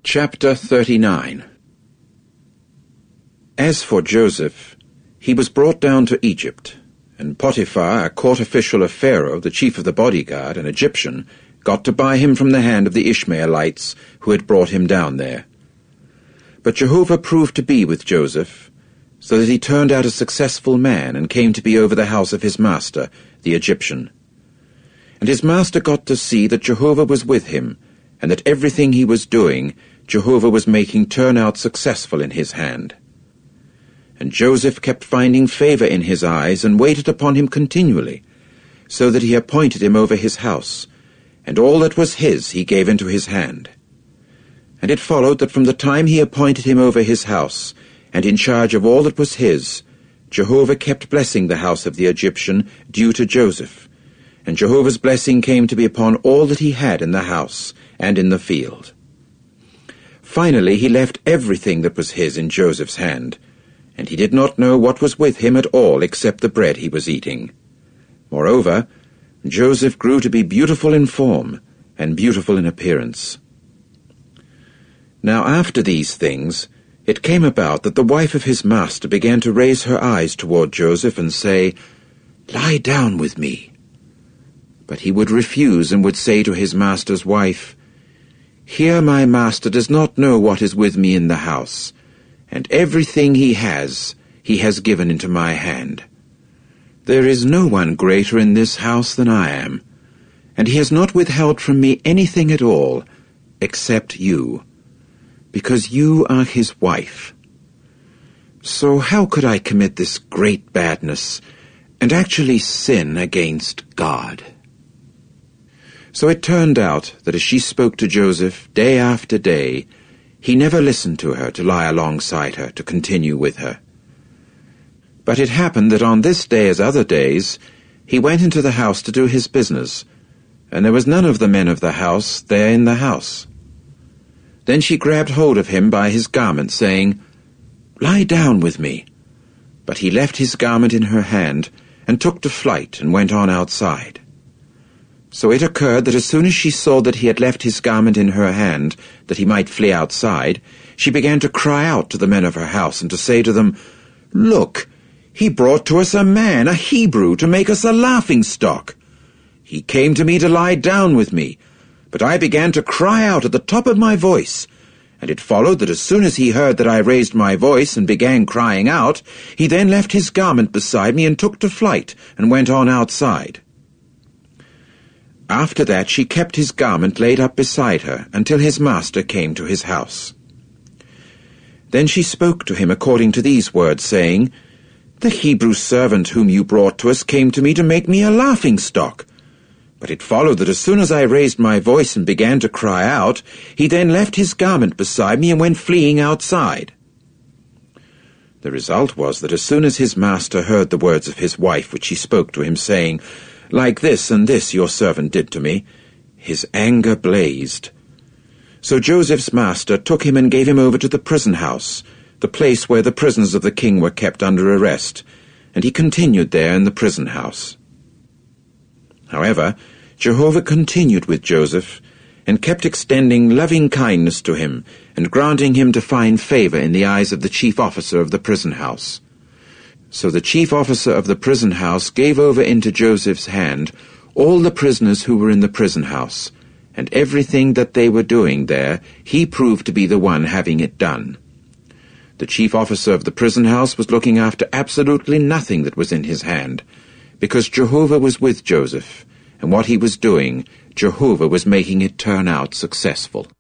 Chapter 39. As for Joseph, he was brought down to Egypt, and Potiphar, a court official of Pharaoh, the chief of the bodyguard, an Egyptian, got to buy him from the hand of the Ishmaelites who had brought him down there. But Jehovah proved to be with Joseph, so that he turned out a successful man and came to be over the house of his master, the Egyptian. And his master got to see that Jehovah was with him, and that everything he was doing, Jehovah was making turn out successful in his hand. And Joseph kept finding favor in his eyes, and waited upon him continually, so that he appointed him over his house, and all that was his he gave into his hand. And it followed that from the time he appointed him over his house, and in charge of all that was his, Jehovah kept blessing the house of the Egyptian due to Joseph, and Jehovah's blessing came to be upon all that he had in the house and in the field. Finally he left everything that was his in Joseph's hand, and he did not know what was with him at all except the bread he was eating. Moreover, Joseph grew to be beautiful in form and beautiful in appearance. Now after these things, it came about that the wife of his master began to raise her eyes toward Joseph and say, "Lie down with me." But he would refuse and would say to his master's wife, "Here my master does not know what is with me in the house, and everything he has given into my hand. There is no one greater in this house than I am, and he has not withheld from me anything at all, except you, because you are his wife. So how could I commit this great badness, and actually sin against God?" So it turned out that as she spoke to Joseph day after day, he never listened to her to lie alongside her, to continue with her. But it happened that on this day as other days, he went into the house to do his business, and there was none of the men of the house there in the house. Then she grabbed hold of him by his garment, saying, "Lie down with me." But he left his garment in her hand, and took to flight, and went on outside. So it occurred that as soon as she saw that he had left his garment in her hand, that he might flee outside, she began to cry out to the men of her house, and to say to them, "Look, he brought to us a man, a Hebrew, to make us a laughingstock. He came to me to lie down with me, but I began to cry out at the top of my voice, and it followed that as soon as he heard that I raised my voice and began crying out, he then left his garment beside me and took to flight, and went on outside." After that she kept his garment laid up beside her, until his master came to his house. Then she spoke to him according to these words, saying, "The Hebrew servant whom you brought to us came to me to make me a laughingstock. But it followed that as soon as I raised my voice and began to cry out, he then left his garment beside me and went fleeing outside." The result was that as soon as his master heard the words of his wife, which she spoke to him, saying, "Like this and this your servant did to me," his anger blazed. So Joseph's master took him and gave him over to the prison house, the place where the prisoners of the king were kept under arrest, and he continued there in the prison house. However, Jehovah continued with Joseph, and kept extending loving kindness to him, and granting him to find favor in the eyes of the chief officer of the prison house. So the chief officer of the prison house gave over into Joseph's hand all the prisoners who were in the prison house, and everything that they were doing there, he proved to be the one having it done. The chief officer of the prison house was looking after absolutely nothing that was in his hand, because Jehovah was with Joseph, and what he was doing, Jehovah was making it turn out successful.